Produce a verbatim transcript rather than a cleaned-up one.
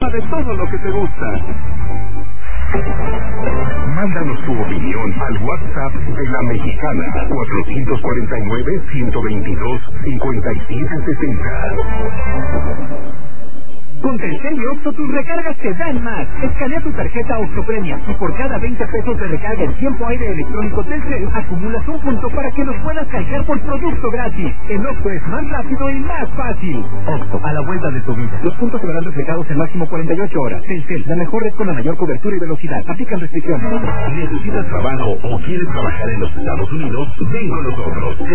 de todo lo que te gusta. Mándanos tu opinión al WhatsApp de La Mexicana, cuatro cuatro nueve, uno dos dos, cinco siete seis cero. Con Telcel y Oxxo tus recargas te dan más. Escanea tu tarjeta Oxxo Premia y por cada veinte pesos de recarga en tiempo aire electrónico Telcel acumulas un punto para que los puedas canjear por producto gratis. El Oxxo es más rápido y más fácil. Oxxo, a la vuelta de tu vida. Los puntos se verán reflejados en máximo cuarenta y ocho horas. Telcel, la mejor red con la mayor cobertura y velocidad. Aplican restricciones. ¿Necesitas trabajo o quieres trabajar en los Estados Unidos? Ven con nosotros.